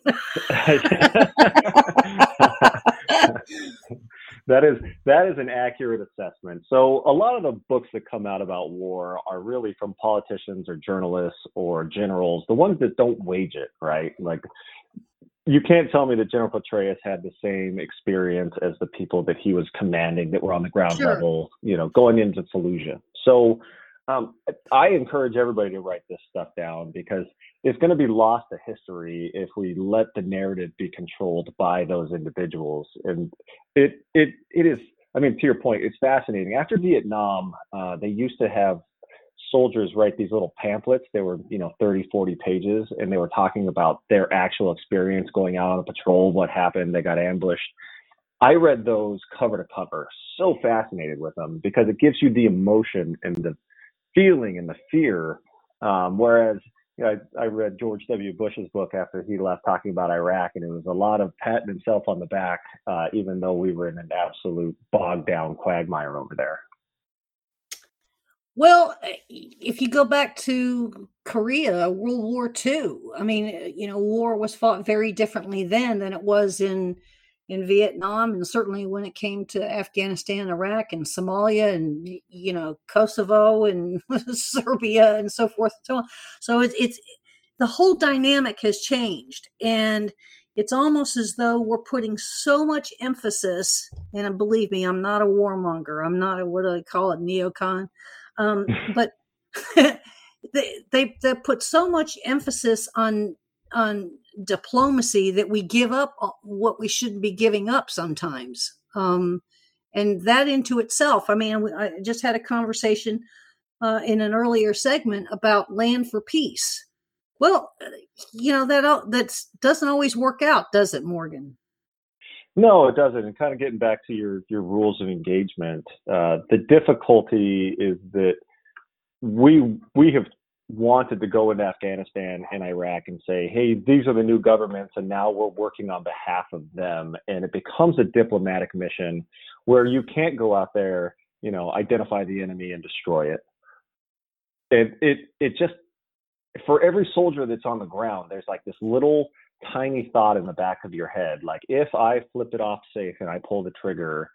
That is that is an accurate assessment. So a lot of the books that come out about war are really from politicians or journalists or generals, the ones that don't wage it, right? Like, you can't tell me that General Petraeus had the same experience as the people that he was commanding that were on the ground Sure. level, you know, going into Fallujah. So um, I encourage everybody to write this stuff down, because it's going to be lost to history if we let the narrative be controlled by those individuals. And it it it is, I mean, to your point, it's fascinating. After Vietnam, uh, they used to have soldiers write these little pamphlets. They were, you know, thirty, forty pages, and they were talking about their actual experience going out on a patrol, what happened, they got ambushed. I read those cover to cover, so fascinated with them, because it gives you the emotion and the feeling and the fear. Um, whereas, you know, I, I read George W. Bush's book after he left, talking about Iraq, and it was a lot of patting himself on the back, uh, even though we were in an absolute bogged down quagmire over there. Well, if you go back to Korea, World War Two, I mean, you know, war was fought very differently then than it was in in Vietnam, and certainly when it came to Afghanistan, Iraq, and Somalia, and you know, Kosovo, and Serbia, and so forth and so on. So it's it's the whole dynamic has changed, and it's almost as though we're putting so much emphasis. And believe me, I'm not a warmonger. I'm not a, what do I call it, neocon. Um, but they, they they put so much emphasis on on diplomacy that we give up what we shouldn't be giving up sometimes. Um, and that into itself, I mean, I just had a conversation uh, in an earlier segment about land for peace. Well, you know, that that doesn't always work out, does it, Morgan? No, it doesn't. And kind of getting back to your, your rules of engagement, uh, the difficulty is that we we have wanted to go into Afghanistan and Iraq and say, hey, these are the new governments, and now we're working on behalf of them. And it becomes a diplomatic mission where you can't go out there, you know, identify the enemy and destroy it. And it it just, for every soldier that's on the ground, there's like this little tiny thought in the back of your head, like, if I flip it off safe and I pull the trigger,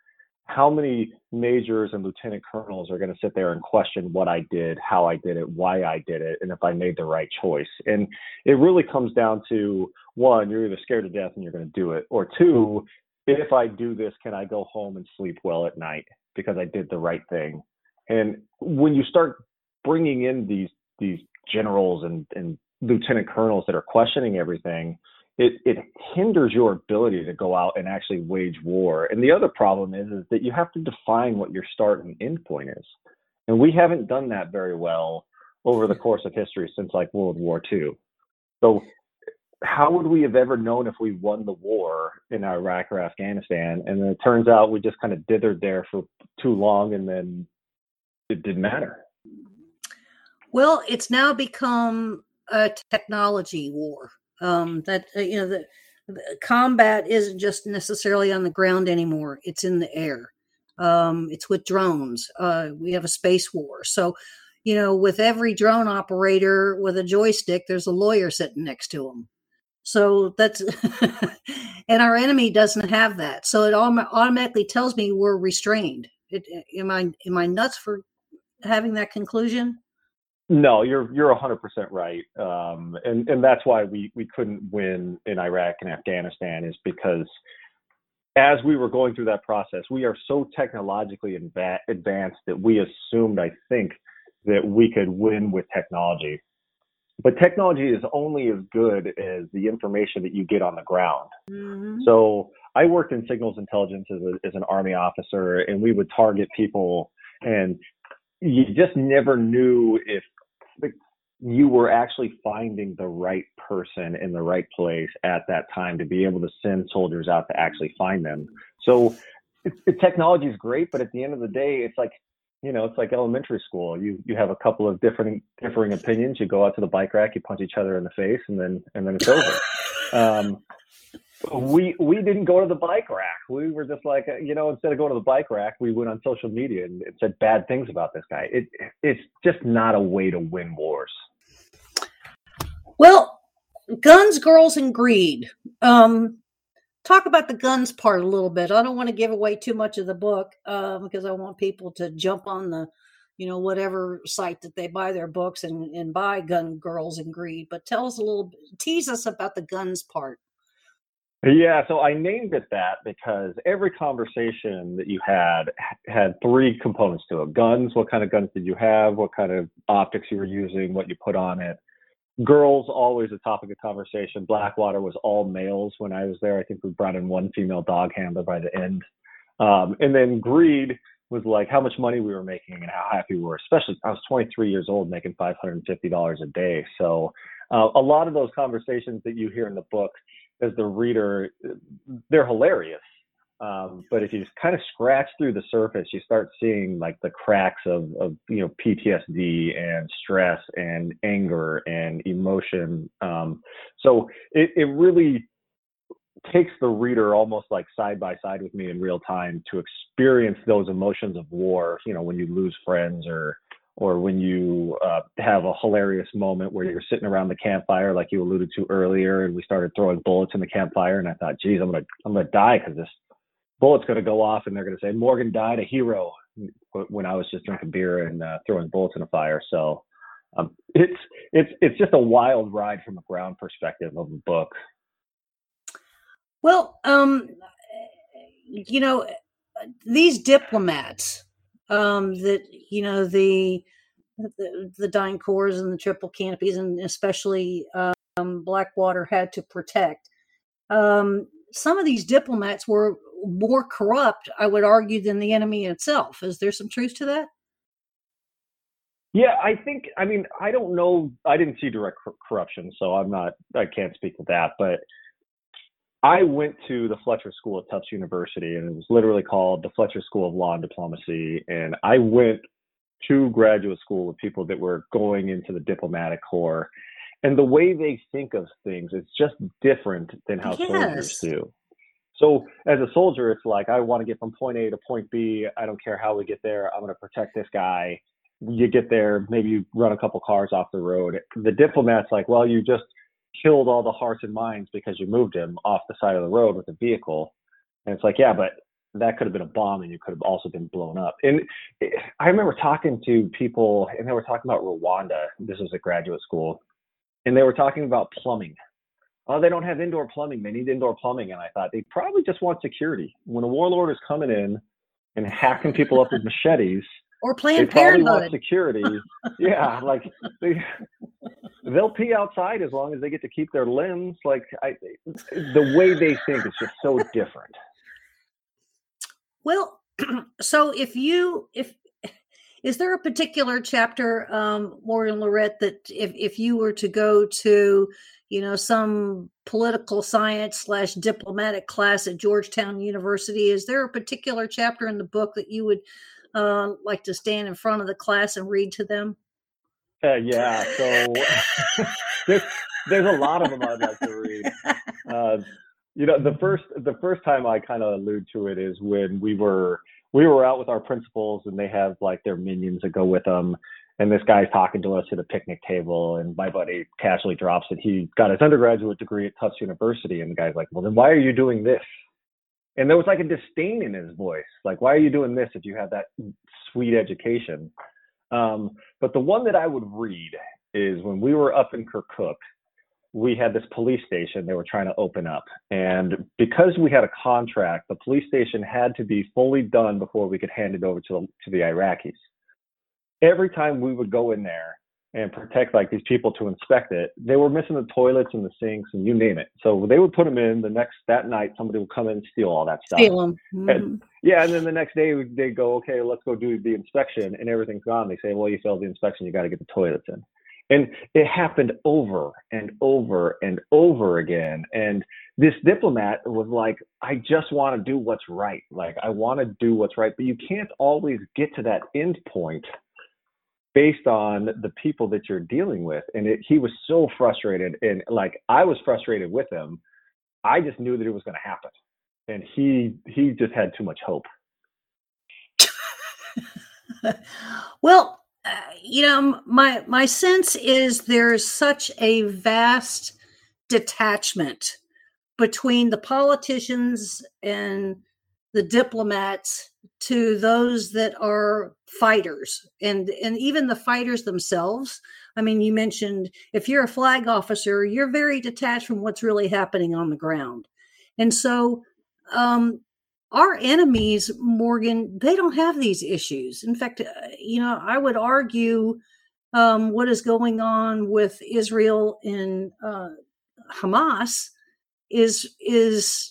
how many majors and lieutenant colonels are going to sit there and question what I did, how I did it, why I did it, and if I made the right choice? And it really comes down to, one, you're either scared to death and you're going to do it, or two, if I do this, can I go home and sleep well at night because I did the right thing? And when you start bringing in these these generals and, and lieutenant colonels that are questioning everything, it, it hinders your ability to go out and actually wage war. And the other problem is, is that you have to define what your start and end point is. And we haven't done that very well over the course of history since like World War Two. So how would we have ever known if we won the war in Iraq or Afghanistan? And then it turns out we just kind of dithered there for too long, and then it didn't matter. Well, it's now become a technology war. Um, that uh, you know, the, the combat isn't just necessarily on the ground anymore; it's in the air. Um, it's with drones. Uh, we have a space war. So, you know, with every drone operator with a joystick, there's a lawyer sitting next to him. So that's, and our enemy doesn't have that. So it autom- automatically tells me we're restrained. It, am I am I nuts for having that conclusion? No, you're you're one hundred percent right, um, and and that's why we we couldn't win in Iraq and Afghanistan, is because as we were going through that process, we are so technologically inva- advanced that we assumed, I think, that we could win with technology. But technology is only as good as the information that you get on the ground. Mm-hmm. So I worked in signals intelligence as, a, as an Army officer, and we would target people, and you just never knew if you were actually finding the right person in the right place at that time to be able to send soldiers out to actually find them. So it, it, technology is great, but at the end of the day, it's like, you know, it's like elementary school. You you have a couple of different differing opinions. You go out to the bike rack, you punch each other in the face, and then and then it's over. Um, we we didn't go to the bike rack. We were just like, you know, instead of going to the bike rack, we went on social media and, and said bad things about this guy. It it's just not a way to win wars. Well, guns, girls, and greed. Um, talk about the guns part a little bit. I don't want to give away too much of the book um, because I want people to jump on the, you know, whatever site that they buy their books and, and buy Gun, Girls, and Greed. But tell us a little, tease us about the guns part. Yeah, so I named it that because every conversation that you had had three components to it. Guns, what kind of guns did you have? What kind of optics you were using? What you put on it? Girls, always a topic of conversation. Blackwater was all males when I was there. I think we brought in one female dog handler by the end. Um, and then greed was like how much money we were making and how happy we were. Especially, I was twenty-three years old making five hundred fifty dollars a day. So uh, a lot of those conversations that you hear in the book, as the reader, they're hilarious. Um, but if you just kind of scratch through the surface, you start seeing like the cracks of, of you know, P T S D and stress and anger and emotion. Um, so it, it really takes the reader almost like side by side with me in real time to experience those emotions of war. You know, when you lose friends, or or when you uh, have a hilarious moment where you're sitting around the campfire, like you alluded to earlier, and we started throwing bullets in the campfire, and I thought, geez, I'm gonna I'm gonna die because this bullet's going to go off and they're going to say Morgan died a hero, when I was just drinking beer and uh, throwing bullets in a fire. So um, it's it's it's just a wild ride from a ground perspective of the book. Well, um, you know, these diplomats um, that, you know, the, the the Dying Corps and the Triple Canopies, and especially um, Blackwater had to protect. Um, some of these diplomats were more corrupt, I would argue, than the enemy itself. Is there some truth to that? Yeah, I think, I mean, I don't know. I didn't see direct corruption, so I'm not, I can't speak to that. But I went to the Fletcher School at Tufts University, and it was literally called the Fletcher School of Law and Diplomacy. And I went to graduate school with people that were going into the diplomatic corps. And the way they think of things is just different than how yes. soldiers do. So as a soldier, it's like, I want to get from point A to point B. I don't care how we get there. I'm going to protect this guy. You get there, maybe you run a couple cars off the road. The diplomat's like, well, you just killed all the hearts and minds because you moved him off the side of the road with a vehicle. And it's like, yeah, but that could have been a bomb and you could have also been blown up. And I remember talking to people and they were talking about Rwanda. This was at graduate school. And they were talking about plumbing. Oh, they don't have indoor plumbing. They need indoor plumbing. And I thought they probably just want security. When a warlord is coming in and hacking people up with machetes, or Planned they probably Parenthood. want security. Yeah, like they, they'll pee outside as long as they get to keep their limbs. Like I, the way they think is just so different. Well, so if you if is there a particular chapter, um, Morgan Lorette, that if if you were to go to, you know, some political science slash diplomatic class at Georgetown University, is there a particular chapter in the book that you would uh, like to stand in front of the class and read to them? Uh, yeah, so there's, there's a lot of them I'd like to read. Uh, you know, the first the first time I kind of allude to it is when we were we were out with our principals and they have like their minions that go with them. And this guy's talking to us at a picnic table, and my buddy casually drops that he got his undergraduate degree at Tufts University. And the guy's like, well, then why are you doing this? And there was like a disdain in his voice. Like, why are you doing this if you have that sweet education? Um, but the one that I would read is when we were up in Kirkuk, we had this police station they were trying to open up. And because we had a contract, the police station had to be fully done before we could hand it over to, to the Iraqis. Every time we would go in there and protect like these people to inspect it, they were missing the toilets and the sinks and you name it. So they would put them in. The next that night, somebody would come in and steal all that stuff. Steal them. Mm-hmm. And, yeah, and then the next day they go, okay, let's go do the inspection, and everything's gone. They say, well, you failed the inspection. You got to get the toilets in. And it happened over and over and over again. And this diplomat was like, I just want to do what's right. Like I want to do what's right, but you can't always get to that end point based on the people that you're dealing with. And it, he was so frustrated, and like I was frustrated with him. I just knew that it was going to happen, and he he just had too much hope. Well, uh, you know, my my sense is there's such a vast detachment between the politicians and the diplomats to those that are fighters, and and even the fighters themselves. I mean, you mentioned if you're a flag officer, you're very detached from what's really happening on the ground. And so um, our enemies, Morgan, they don't have these issues. In fact, uh, you know, I would argue um, what is going on with Israel and uh, Hamas is is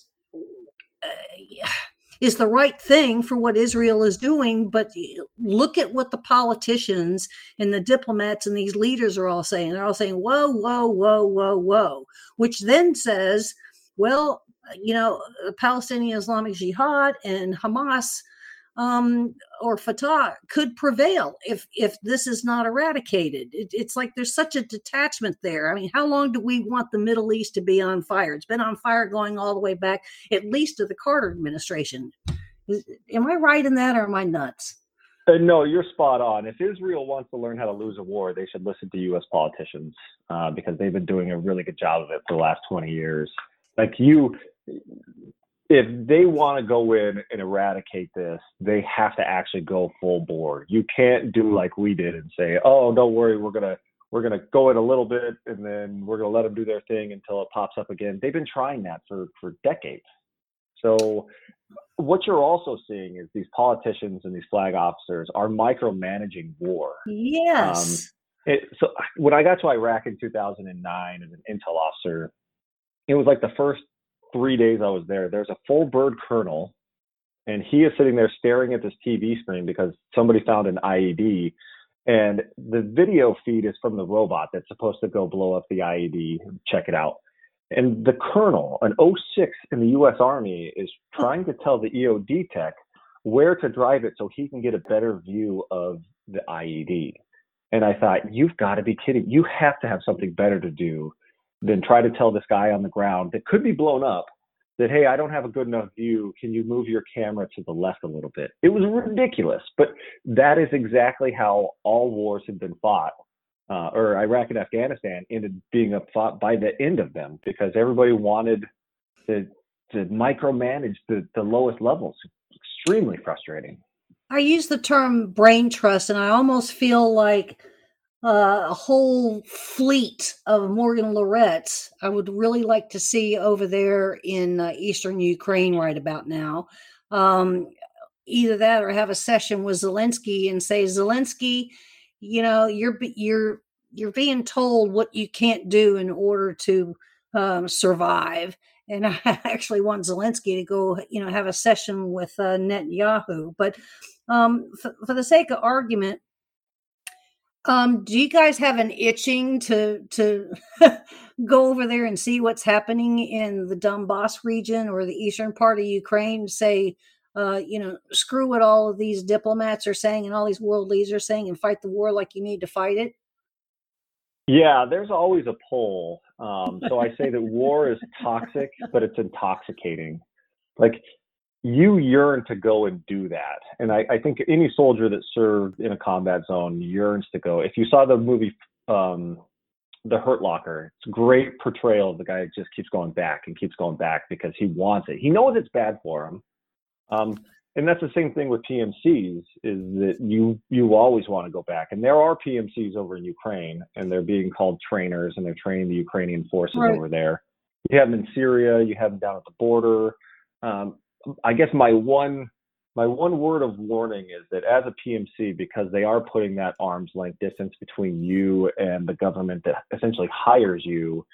uh, is the right thing for what Israel is doing. But look at what the politicians and the diplomats and these leaders are all saying. They're all saying, whoa, whoa, whoa, whoa, whoa, which then says, well, you know, the Palestinian Islamic Jihad and Hamas um, or Fatah could prevail if if this is not eradicated. It, it's like there's such a detachment there. I mean, how long do we want the Middle East to be on fire? It's been on fire going all the way back, at least to the Carter administration. Is, am I right in that, or am I nuts? Uh, no, you're spot on. If Israel wants to learn how to lose a war, they should listen to U S politicians uh, because they've been doing a really good job of it for the last twenty years. Like you, if they want to go in and eradicate this, they have to actually go full board. You can't do like we did and say, "Oh, don't worry, we're gonna we're gonna go in a little bit and then we're gonna let them do their thing until it pops up again." They've been trying that for for decades. So what you're also seeing is these politicians and these flag officers are micromanaging war. Yes. Um, it, so when I got to Iraq in two thousand nine as an intel officer, it was like the first three days I was there. There's a full bird colonel, and he is sitting there staring at this T V screen because somebody found an I E D. And the video feed is from the robot that's supposed to go blow up the I E D and check it out. And the colonel, an oh six in the U S Army, is trying to tell the E O D tech where to drive it so he can get a better view of the I E D. And I thought, you've got to be kidding. You have to have something better to do than try to tell this guy on the ground that could be blown up that, hey, I don't have a good enough view. Can you move your camera to the left a little bit? It was ridiculous, but that is exactly how all wars have been fought, uh, or Iraq and Afghanistan ended being fought by the end of them because everybody wanted to, to micromanage the, the lowest levels, extremely frustrating. I use the term brain trust, and I almost feel like uh, a whole fleet of Morgan Loretts I would really like to see over there in uh, eastern Ukraine right about now. Um, either that or have a session with Zelensky and say, Zelensky, you know, you're you're you're being told what you can't do in order to um, survive. And I actually want Zelensky to go, you know, have a session with uh, Netanyahu. But um, for, for the sake of argument, um, do you guys have an itching to to go over there and see what's happening in the Donbass region or the eastern part of Ukraine? Say, uh, you know, screw what all of these diplomats are saying and all these world leaders are saying, and fight the war like you need to fight it. Yeah, there's always a pull. Um, so I say that war is toxic, but it's intoxicating. Like, you yearn to go and do that. And I, I think any soldier that served in a combat zone yearns to go. If you saw the movie um, The Hurt Locker, it's a great portrayal of the guy that just keeps going back and keeps going back because he wants it. He knows it's bad for him. Um, and that's the same thing with P M Cs, is that you you always want to go back. And there are P M Cs over in Ukraine, and they're being called trainers, and they're training the Ukrainian forces right. over there. You have them in Syria, you have them down at the border. Um, I guess my one my one word of warning is that as a P M C, because they are putting that arm's length distance between you and the government that essentially hires you,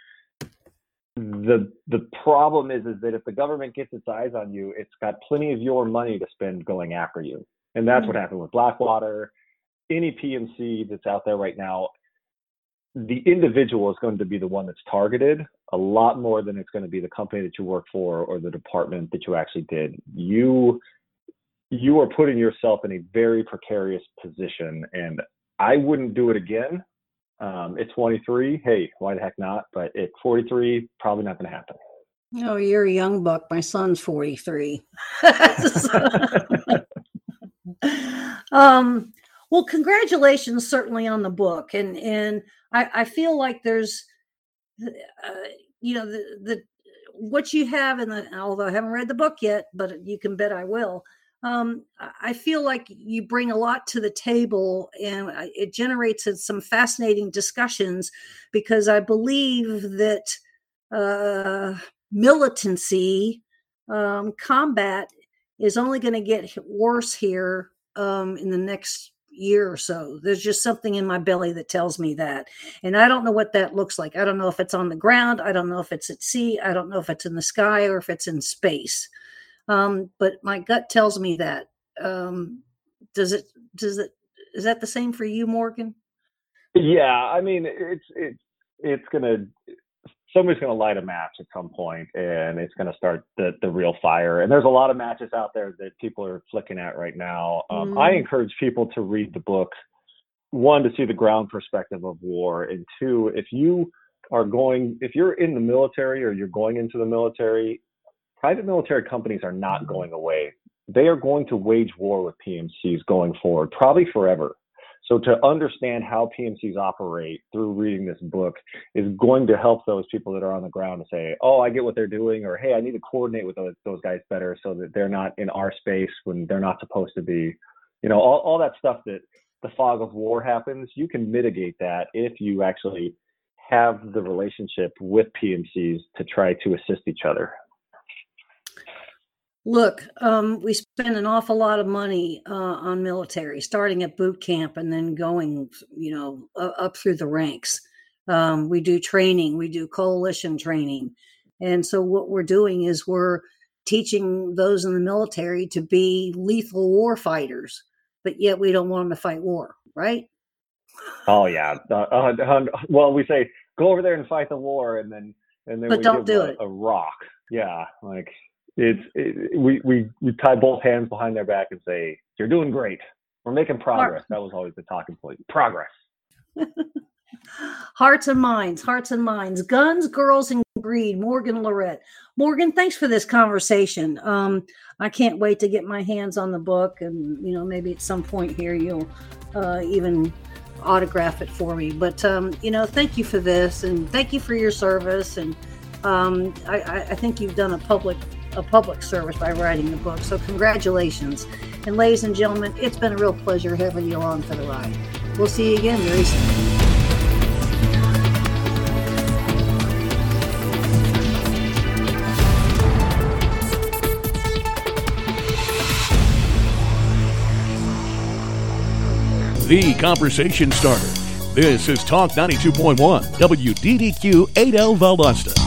the the problem is is that if the government gets its eyes on you, it's got plenty of your money to spend going after you. And that's mm-hmm. what happened with Blackwater. Any P M C that's out there right now, the individual is going to be the one that's targeted a lot more than it's going to be the company that you work for or the department that you actually did. You you are putting yourself in a very precarious position, and I wouldn't do it again. Um, at twenty-three, hey, why the heck not? But at forty-three, probably not going to happen. Oh, you're a young buck. My son's forty-three. um, well, congratulations certainly on the book. And, and I, I feel like there's, uh, you know, the, the, what you have in the, although I haven't read the book yet, but you can bet I will. Um, I feel like you bring a lot to the table, and it generates some fascinating discussions, because I believe that uh, militancy, um, combat is only going to get worse here um, in the next year or so. There's just something in my belly that tells me that. And I don't know what that looks like. I don't know if it's on the ground. I don't know if it's at sea. I don't know if it's in the sky or if it's in space. Um, but my gut tells me that. Um, does it, does it, is that the same for you, Morgan? Yeah. I mean, it's, it's, it's going to, somebody's going to light a match at some point, and it's going to start the, the real fire. And there's a lot of matches out there that people are flicking at right now. Um, mm. I encourage people to read the book, one, to see the ground perspective of war. And two, if you are going, if you're in the military or you're going into the military, private military companies are not going away. They are going to wage war with P M Cs going forward, probably forever. So to understand how P M Cs operate through reading this book is going to help those people that are on the ground to say, oh, I get what they're doing, or, hey, I need to coordinate with those, those guys better so that they're not in our space when they're not supposed to be. You know, all, all that stuff that the fog of war happens, you can mitigate that if you actually have the relationship with P M Cs to try to assist each other. Look, um, we spend an awful lot of money uh, on military, starting at boot camp and then going, you know, uh, up through the ranks. Um, we do training, we do coalition training. And so what we're doing is we're teaching those in the military to be lethal war fighters, but yet we don't want them to fight war, right? Oh, yeah. Uh, uh, well, we say, go over there and fight the war, and then, and then but we don't give do a, it. a rock. Yeah, like... It's it, we, we we tie both hands behind their back and say, you're doing great. We're making progress. That was always the talking point. Progress. Hearts and minds, hearts and minds, guns, girls, and greed. Morgan Lorette. Morgan, thanks for this conversation. Um, I can't wait to get my hands on the book, and you know, maybe at some point here you'll uh, even autograph it for me. But um, you know, thank you for this, and thank you for your service. And um, I, I think you've done a public a public service by writing the book. So congratulations. And ladies and gentlemen, it's been a real pleasure having you along for the ride. We'll see you again very soon. The conversation starter. This is Talk ninety-two point one, W D D Q eight L Valdosta.